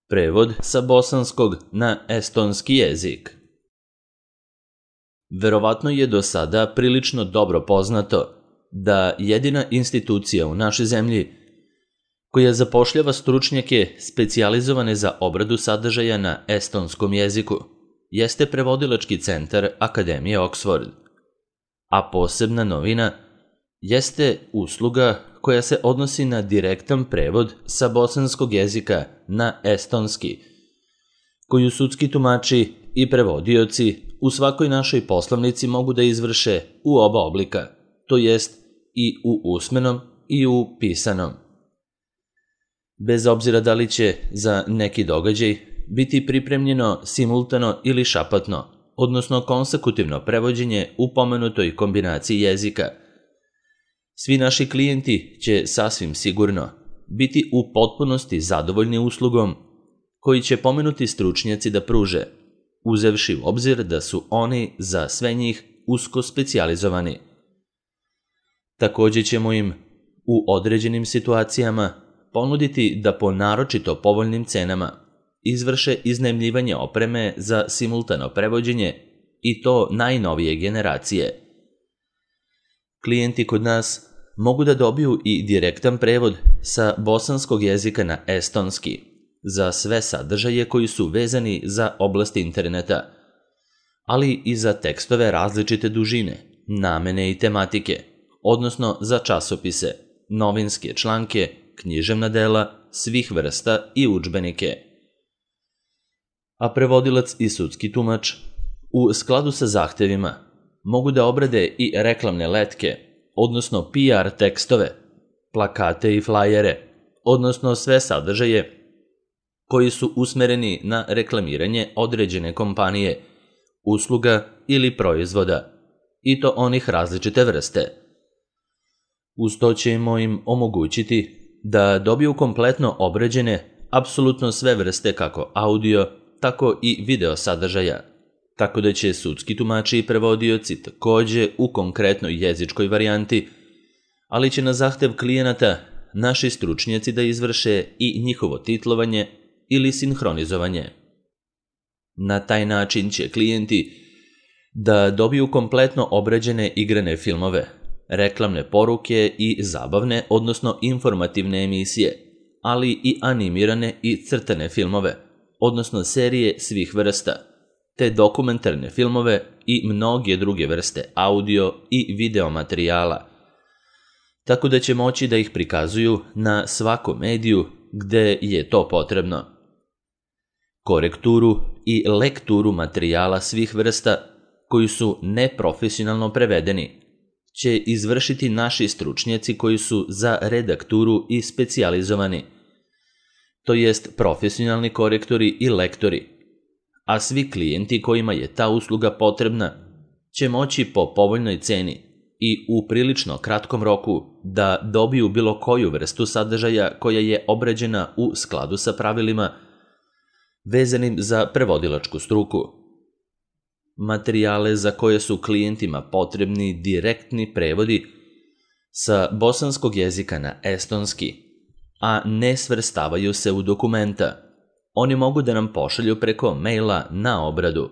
Prevod sa bosanskog na estonski jezik. Verovatno je do sada prilično dobro poznato da jedina institucija u našoj zemlji koja zapošljava stručnjake specijalizovane za obradu sadržaja na estonskom jeziku jeste Prevodilački centar Akademije Oxford. A posebna novina jeste usluga koja se odnosi na direktan prevod sa bosanskog jezika na estonski, koju sudski tumači i prevodioci u svakoj našoj poslovnici mogu da izvrše u oba oblika, to jest i u usmenom i u pisanom. Bez obzira da li će za neki događaj biti pripremljeno simultano ili šapatno, odnosno konsekutivno prevođenje u pomenutoj kombinaciji jezika, svi naši klijenti će sasvim sigurno biti u potpunosti zadovoljni uslugom koji će pomenuti stručnjaci da pruže, uzevši u obzir da su oni za sve njih usko specijalizovani. Takođe ćemo im u određenim situacijama ponuditi da po naročito povoljnim cenama izvrše iznajmljivanje opreme za simultano prevođenje i to najnovije generacije. Klijenti kod nas mogu da dobiju i direktan prevod sa bosanskog jezika na estonski za sve sadržaje koji su vezani za oblast interneta, ali i za tekstove različite dužine, namene i tematike, odnosno za časopise, novinske članke, književna dela svih vrsta i udžbenike. A prevodilac i sudski tumač u skladu sa zahtevima mogu da obrade i reklamne letke, odnosno PR tekstove, plakate i flajere, odnosno sve sadržaje koji su usmereni na reklamiranje određene kompanije, usluga ili proizvoda, i to onih različite vrste. Uz to ćemo im omogućiti da dobiju kompletno obrađene apsolutno sve vrste kako audio, tako i video sadržaja, tako da će sudski tumači i prevodioci takođe u konkretnoj jezičkoj varijanti, ali će na zahtev klijenata naši stručnjaci da izvrše i njihovo titlovanje ili sinhronizovanje. Na taj način će klijenti da dobiju kompletno obrađene igrane filmove, reklamne poruke i zabavne, odnosno informativne emisije, ali i animirane i crtane filmove, odnosno serije svih vrsta, te dokumentarne filmove i mnoge druge vrste audio i video materijala, tako da će moći da ih prikazuju na svakom mediju gde je to potrebno. Korekturu i lekturu materijala svih vrsta koji su neprofesionalno prevedeni će izvršiti naši stručnjaci koji su za redakturu i specijalizovani, to jest profesionalni korektori i lektori, a svi klijenti kojima je ta usluga potrebna će moći po povoljnoj ceni i u prilično kratkom roku da dobiju bilo koju vrstu sadržaja koja je obrađena u skladu sa pravilima vezanim za prevodilačku struku. Materijale za koje su klijentima potrebni direktni prevodi sa bosanskog jezika na estonski, a ne svrstavaju se u dokumenta, oni mogu da nam pošalju preko maila na obradu.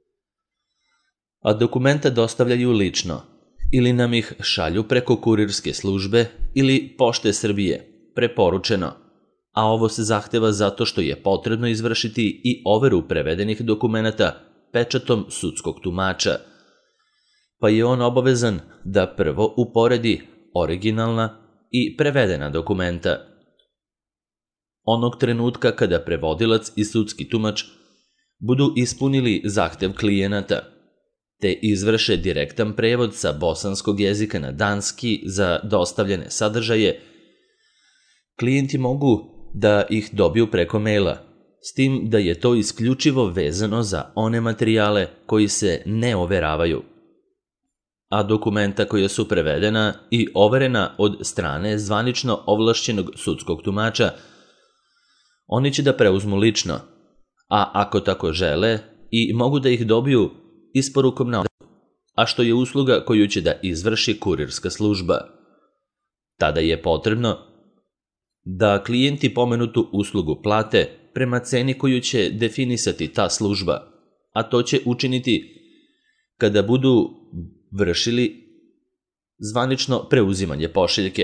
A dokumenta dostavljaju lično ili nam ih šalju preko kurirske službe ili Pošte Srbije, preporučeno, a ovo se zahteva zato što je potrebno izvršiti i overu prevedenih dokumenata pečatom sudskog tumača, pa je on obavezan da prvo uporedi originalna i prevedena dokumenta. Onog trenutka kada prevodilac i sudski tumač budu ispunili zahtev klijenata, te izvrše direktan prevod sa bosanskog jezika na danski za dostavljene sadržaje, klijenti mogu da ih dobiju preko maila, s tim da je to isključivo vezano za one materijale koji se ne overavaju. A dokumenta koja su prevedena i overena od strane zvanično ovlašćenog sudskog tumača, oni će da preuzmu lično, a ako tako žele i mogu da ih dobiju isporukom na odredu, a što je usluga koju će da izvrši kurirska služba. Tada je potrebno da klijenti pomenutu uslugu plate prema ceni koju će definisati ta služba, a to će učiniti kada budu vršili zvanično preuzimanje pošiljke.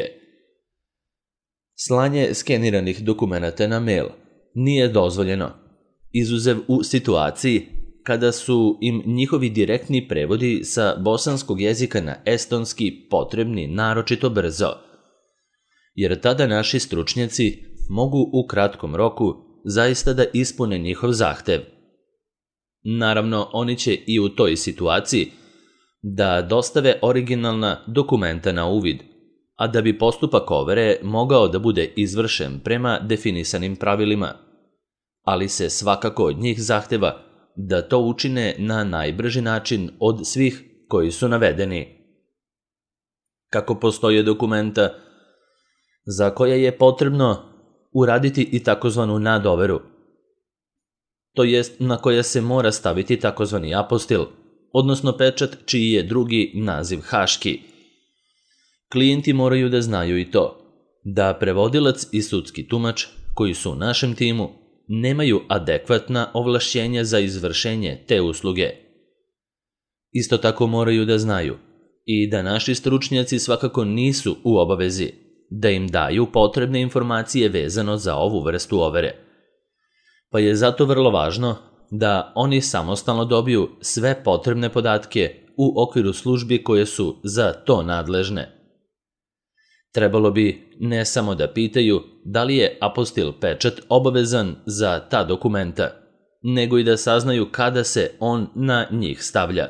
Slanje skeniranih dokumenata na mail nije dozvoljeno, izuzev u situaciji kada su im njihovi direktni prevodi sa bosanskog jezika na estonski potrebni naročito brzo, jer tada naši stručnjaci mogu u kratkom roku zaista da ispune njihov zahtev. Naravno, oni će i u toj situaciji da dostave originalna dokumenta na uvid, a da bi postupak overe mogao da bude izvršen prema definisanim pravilima, ali se svakako od njih zahteva da to učine na najbrži način od svih koji su navedeni. Kako postoje dokumenta za koje je potrebno uraditi i takozvanu nadoveru, to jest na koje se mora staviti takozvani apostil, odnosno pečat čiji je drugi naziv haški. Klijenti moraju da znaju i to, da prevodilac i sudski tumač koji su u našem timu nemaju adekvatna ovlašćenja za izvršenje te usluge. Isto tako moraju da znaju i da naši stručnjaci svakako nisu u obavezi da im daju potrebne informacije vezano za ovu vrstu overe, pa je zato vrlo važno da oni samostalno dobiju sve potrebne podatke u okviru službi koje su za to nadležne. Trebalo bi ne samo da pitaju da li je apostil pečat obavezan za ta dokumenta, nego i da saznaju kada se on na njih stavlja.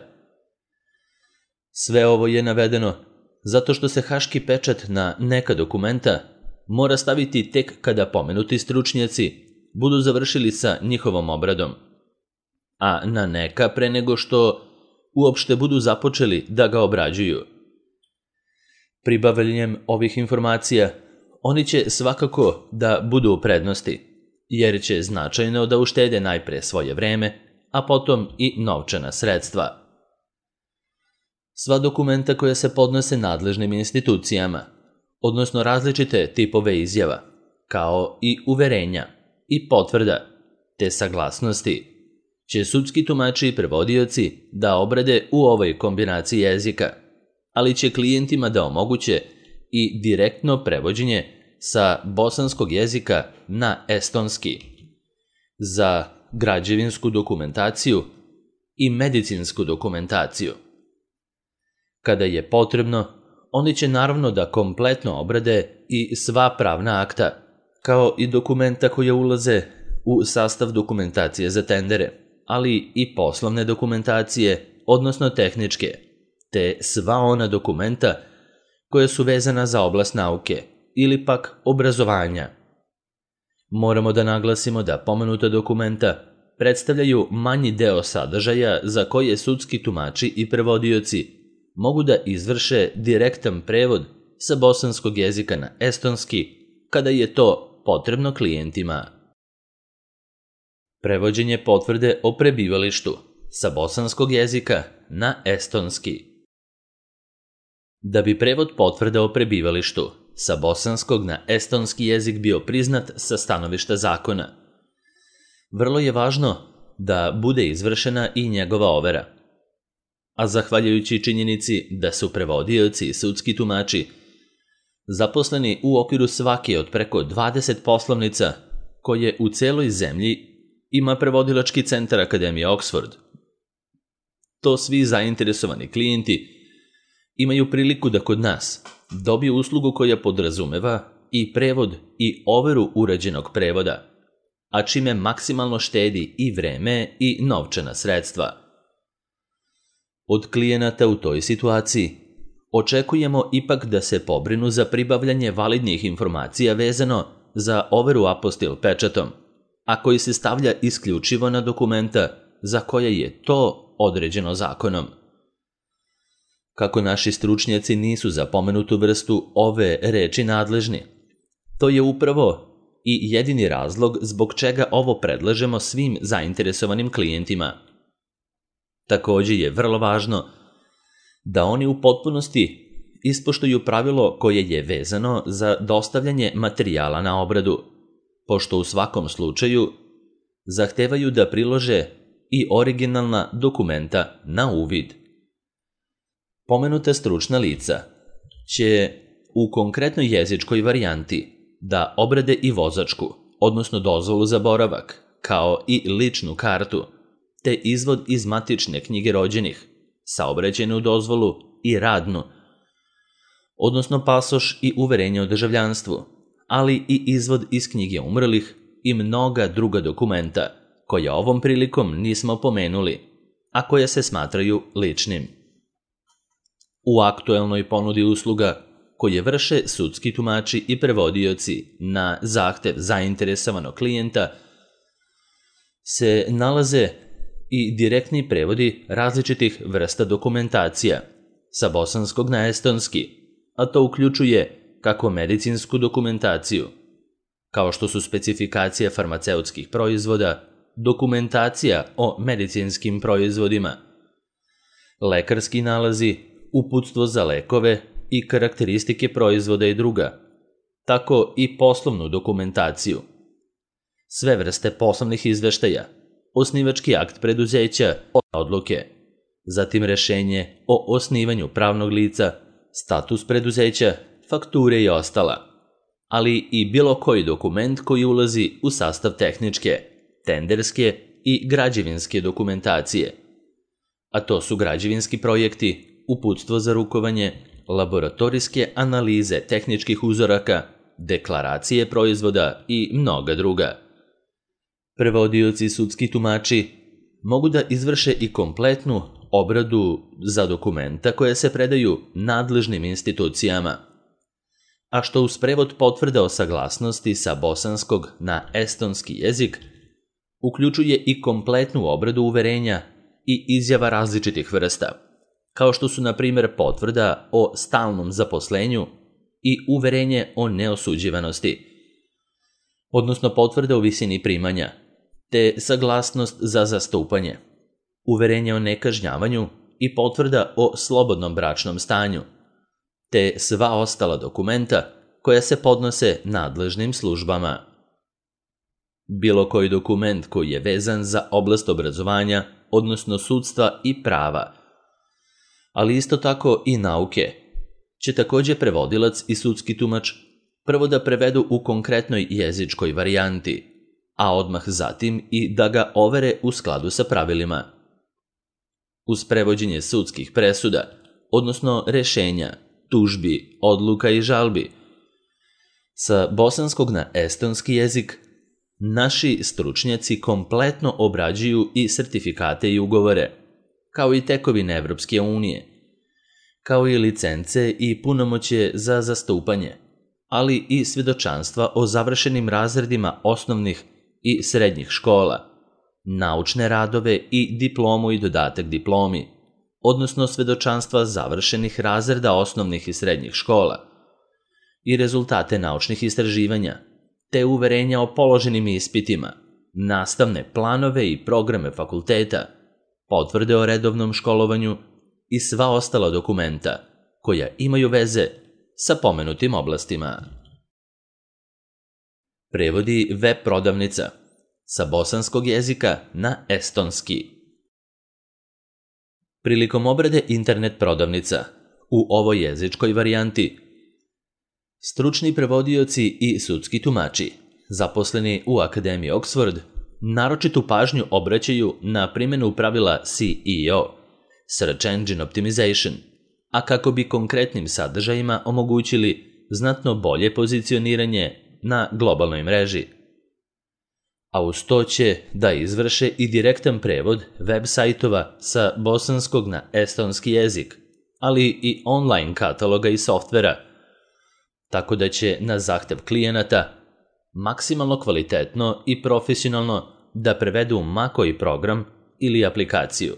Sve ovo je navedeno zato što se haški pečat na neka dokumenta mora staviti tek kada pomenuti stručnjaci budu završili sa njihovom obradom, a na neka pre nego što uopšte budu započeli da ga obrađuju. Pribavljanjem ovih informacija oni će svakako da budu u prednosti, jer će značajno da uštede najpre svoje vreme, a potom i novčana sredstva. Sva dokumenta koja se podnose nadležnim institucijama, odnosno različite tipove izjava, kao i uverenja i potvrda, te saglasnosti, će sudski tumači i prevodioci da obrade u ovoj kombinaciji jezika, ali će klijentima da omoguće i direktno prevođenje sa bosanskog jezika na estonski za građevinsku dokumentaciju i medicinsku dokumentaciju. Kada je potrebno, oni će naravno da kompletno obrade i sva pravna akta, kao i dokumenta koje ulaze u sastav dokumentacije za tendere, ali i poslovne dokumentacije, odnosno tehničke, te sva ona dokumenta koja su vezana za oblast nauke ili pak obrazovanja. Moramo da naglasimo da pomenuta dokumenta predstavljaju manji deo sadržaja za koje sudski tumači i prevodioci mogu da izvrše direktan prevod sa bosanskog jezika na estonski kada je to potrebno klijentima. Prevođenje potvrde o prebivalištu sa bosanskog jezika na estonski. Da bi prevod potvrde o prebivalištu sa bosanskog na estonski jezik bio priznat sa stanovišta zakona, vrlo je važno da bude izvršena i njegova overa. A zahvaljujući činjenici da su prevodioci i sudski tumači zaposleni u okviru svake od preko 20 poslovnica koje u celoj zemlji ima prevodilački centar Akademije Oxford, to svi zainteresovani klijenti imaju priliku da kod nas dobiju uslugu koja podrazumeva i prevod i overu urađenog prevoda, a čime maksimalno štedi i vreme i novčana sredstva. Od klijenata u toj situaciji očekujemo ipak da se pobrinu za pribavljanje validnih informacija vezano za overu apostil pečatom, a koji se stavlja isključivo na dokumenta za koje je to određeno zakonom. Kako naši stručnjaci nisu za pomenutu vrstu ove reči nadležni, to je upravo i jedini razlog zbog čega ovo predlažemo svim zainteresovanim klijentima. Takođe je vrlo važno da oni u potpunosti ispoštuju pravilo koje je vezano za dostavljanje materijala na obradu, pošto u svakom slučaju zahtevaju da prilože i originalna dokumenta na uvid. Pomenuta stručna lica će u konkretnoj jezičkoj varijanti da obrade i vozačku, odnosno dozvolu za boravak, kao i ličnu kartu, te izvod iz matične knjige rođenih, saobraćajnu dozvolu i radnu, odnosno pasoš i uverenje o državljanstvu, ali i izvod iz knjige umrlih i mnoga druga dokumenta, koja ovom prilikom nismo pomenuli, a koja se smatraju ličnim. U aktuelnoj ponudi usluga koje vrše sudski tumači i prevodioci na zahtev zainteresovanog klijenta se nalaze i direktni prevodi različitih vrsta dokumentacija sa bosanskog na estonski, a to uključuje kako medicinsku dokumentaciju, kao što su specifikacije farmaceutskih proizvoda, dokumentacija o medicinskim proizvodima, lekarski nalazi, uputstvo za lekove i karakteristike proizvoda i druga, tako i poslovnu dokumentaciju, sve vrste poslovnih izveštaja, osnivački akt preduzeća, odluke, zatim rešenje o osnivanju pravnog lica, status preduzeća, fakture i ostala, ali i bilo koji dokument koji ulazi u sastav tehničke, tenderske i građevinske dokumentacije, a to su građevinski projekti, uputstvo za rukovanje, laboratorijske analize tehničkih uzoraka, deklaracije proizvoda i mnoga druga. Prevodioci i sudski tumači mogu da izvrše i kompletnu obradu za dokumenta koje se predaju nadležnim institucijama, a što uz prevod potvrde o saglasnosti sa bosanskog na estonski jezik uključuje i kompletnu obradu uverenja i izjava različitih vrsta, kao što su na primjer potvrda o stalnom zaposlenju i uverenje o neosuđivanosti, odnosno potvrda o visini primanja, te saglasnost za zastupanje, uverenje o nekažnjavanju i potvrda o slobodnom bračnom stanju, te sva ostala dokumenta koja se podnose nadležnim službama. Bilo koji dokument koji je vezan za oblast obrazovanja, odnosno sudstva i prava, ali isto tako i nauke, će također prevodilac i sudski tumač prvo da prevedu u konkretnoj jezičkoj varijanti, a odmah zatim i da ga overe u skladu sa pravilima. Uz prevođenje sudskih presuda, odnosno rešenja, tužbi, odluka i žalbi, sa bosanskog na estonski jezik, naši stručnjaci kompletno obrađuju i sertifikate i ugovore, kao i tekovine Evropske unije, kao i licence i punomoćje za zastupanje, ali i svjedočanstva o završenim razredima osnovnih i srednjih škola, naučne radove i diplomu i dodatak diplomi, odnosno svjedočanstva završenih razreda osnovnih i srednjih škola i rezultate naučnih istraživanja, te uverenja o položenim ispitima, nastavne planove i programe fakulteta, potvrde o redovnom školovanju i sva ostala dokumenta koja imaju veze sa pomenutim oblastima. Prevodi web prodavnica sa bosanskog jezika na estonski. Prilikom obrade internet prodavnica u ovoj jezičkoj varijanti, stručni prevodioci i sudski tumači, zaposleni u Akademiji Oxford, naročitu pažnju obraćaju na primjenu pravila SEO, Search Engine Optimization, a kako bi konkretnim sadržajima omogućili znatno bolje pozicioniranje na globalnoj mreži. A uz to će da izvrše i direktan prevod web sajtova sa bosanskog na estonski jezik, ali i online kataloga i softvera, tako da će na zahtev klijenata maksimalno kvalitetno i profesionalno da prevedu ma koji program ili aplikaciju.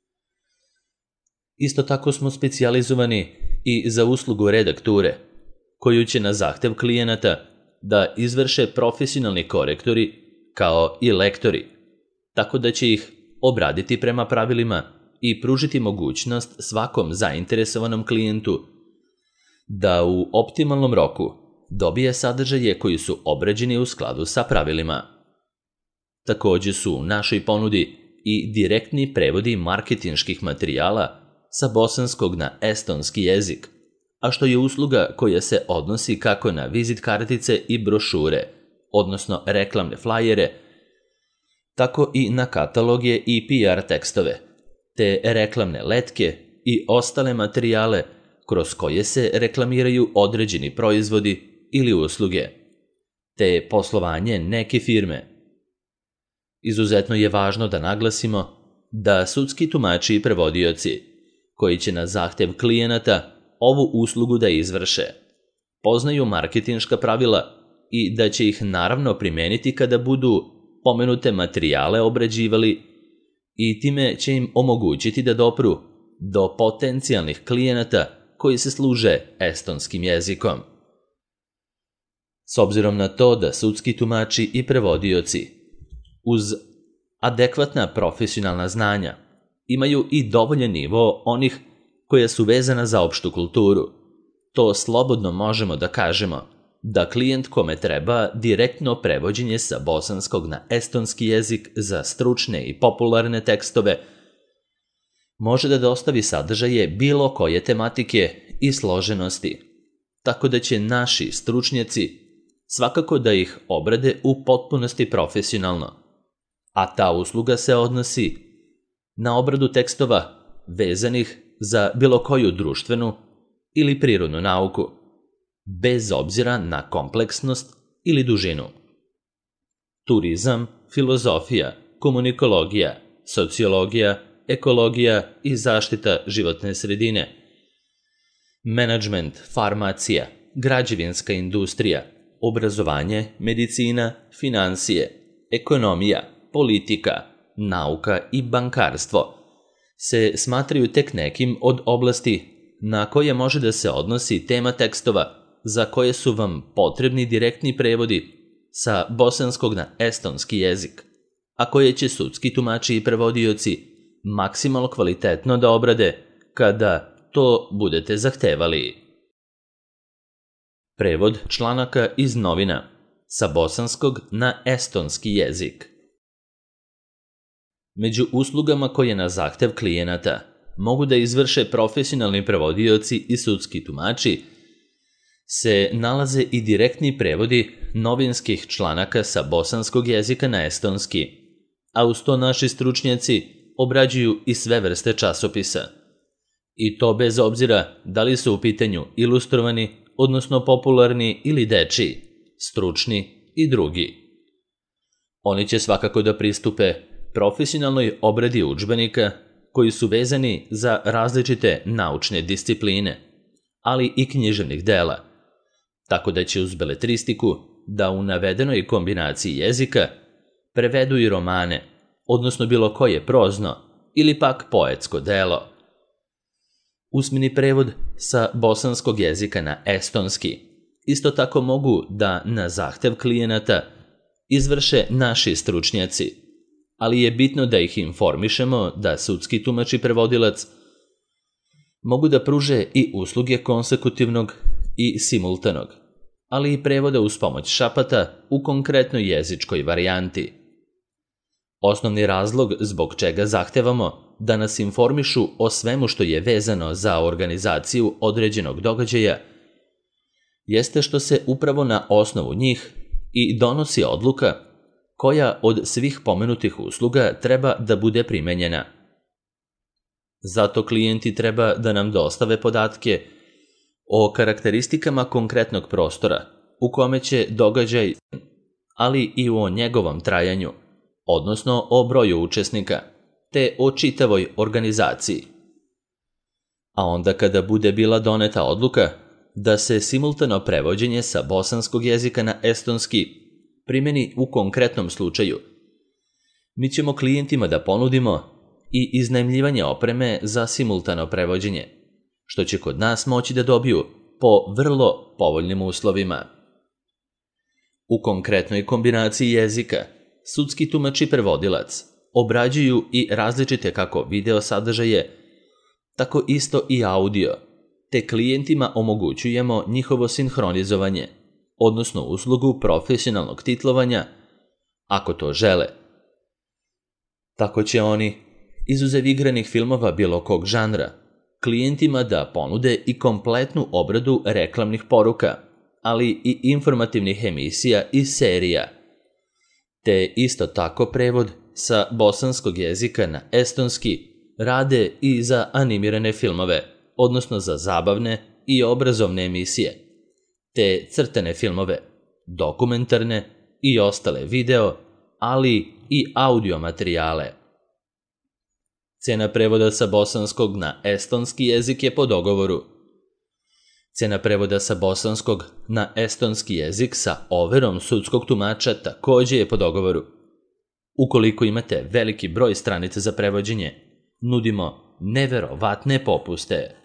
Isto tako smo specijalizovani i za uslugu redakture, koju će na zahtev klijenata da izvrše profesionalni korektori kao i lektori, tako da će ih obraditi prema pravilima i pružiti mogućnost svakom zainteresovanom klijentu da u optimalnom roku dobije sadržaje koji su obrađeni u skladu sa pravilima. Također su u našoj ponudi i direktni prevodi marketinških materijala sa bosanskog na estonski jezik, a što je usluga koja se odnosi kako na vizit kartice i brošure, odnosno reklamne flajere, tako i na kataloge i PR tekstove, te reklamne letke i ostale materijale kroz koje se reklamiraju određeni proizvodi ili usluge, te poslovanje neke firme. Izuzetno je važno da naglasimo da sudski tumači i prevodioci, koji će na zahtev klijenata ovu uslugu da izvrše, poznaju marketinška pravila i da će ih naravno primeniti kada budu pomenute materijale obrađivali i time će im omogućiti da dopru do potencijalnih klijenata koji se služe estonskim jezikom. S obzirom na to da sudski tumači i prevodioci uz adekvatna profesionalna znanja imaju i dovoljan nivo onih koja su vezana za opštu kulturu, to slobodno možemo da kažemo da klijent kome treba direktno prevođenje sa bosanskog na estonski jezik za stručne i popularne tekstove može da dostavi sadržaje bilo koje tematike i složenosti, tako da će naši stručnjaci svakako da ih obrade u potpunosti profesionalno, a ta usluga se odnosi na obradu tekstova vezanih za bilo koju društvenu ili prirodnu nauku, bez obzira na kompleksnost ili dužinu. Turizam, filozofija, komunikologija, sociologija, ekologija i zaštita životne sredine, menadžment, farmacija, građevinska industrija, obrazovanje, medicina, financije, ekonomija, politika, nauka i bankarstvo se smatraju tek nekim od oblasti na koje može da se odnosi tema tekstova za koje su vam potrebni direktni prevodi sa bosanskog na estonski jezik, a koje će sudski tumači i prevodioci maksimalno kvalitetno da obrade kada to budete zahtevali. Prevod članaka iz novina sa bosanskog na estonski jezik. Među uslugama koje na zahtev klijenata mogu da izvrše profesionalni prevodioci i sudski tumači se nalaze i direktni prevodi novinskih članaka sa bosanskog jezika na estonski, a uz to naši stručnjaci obrađuju i sve vrste časopisa. I to bez obzira da li su u pitanju ilustrovani, odnosno popularni ili dečiji, stručni i drugi. Oni će svakako da pristupe profesionalnoj obradi udžbenika koji su vezani za različite naučne discipline, ali i književnih dela, tako da će uz beletristiku da u navedenoj kombinaciji jezika prevedu i romane, odnosno bilo koje prozno ili pak poetsko delo. Usmeni prevod sa bosanskog jezika na estonski isto tako mogu da na zahtev klijenata izvrše naši stručnjaci, ali je bitno da ih informišemo da sudski tumač i prevodilac mogu da pruže i usluge konsekutivnog i simultanog, ali i prevoda uz pomoć šapata u konkretnoj jezičkoj varijanti. Osnovni razlog zbog čega zahtevamo da nas informišu o svemu što je vezano za organizaciju određenog događaja jeste što se upravo na osnovu njih i donosi odluka koja od svih pomenutih usluga treba da bude primenjena. Zato klijenti treba da nam dostave podatke o karakteristikama konkretnog prostora u kome će događaj, ali i o njegovom trajanju, odnosno o broju učesnika, te o čitavoj organizaciji. A onda kada bude bila doneta odluka da se simultano prevođenje sa bosanskog jezika na estonski primeni u konkretnom slučaju, mi ćemo klijentima da ponudimo i iznajmljivanje opreme za simultano prevođenje, što će kod nas moći da dobiju po vrlo povoljnim uslovima. U konkretnoj kombinaciji jezika sudski tumač i prevodilac obrađuju i različite kako video sadržaje, tako isto i audio, te klijentima omogućujemo njihovo sinhronizovanje, odnosno uslugu profesionalnog titlovanja, ako to žele, Tako će oni, izuzev igranih filmova bilo kog žanra, klijentima da ponude i kompletnu obradu reklamnih poruka, ali i informativnih emisija i serija, te isto tako prevod sa bosanskog jezika na estonski rade i za animirane filmove, odnosno za zabavne i obrazovne emisije, te crtane filmove, dokumentarne i ostale video, ali i audio materijale. Cena prevoda sa bosanskog na estonski jezik je po dogovoru. Cena prevoda sa bosanskog na estonski jezik sa overom sudskog tumača takođe je po dogovoru. Ukoliko imate veliki broj stranica za prevođenje, nudimo neverovatne popuste.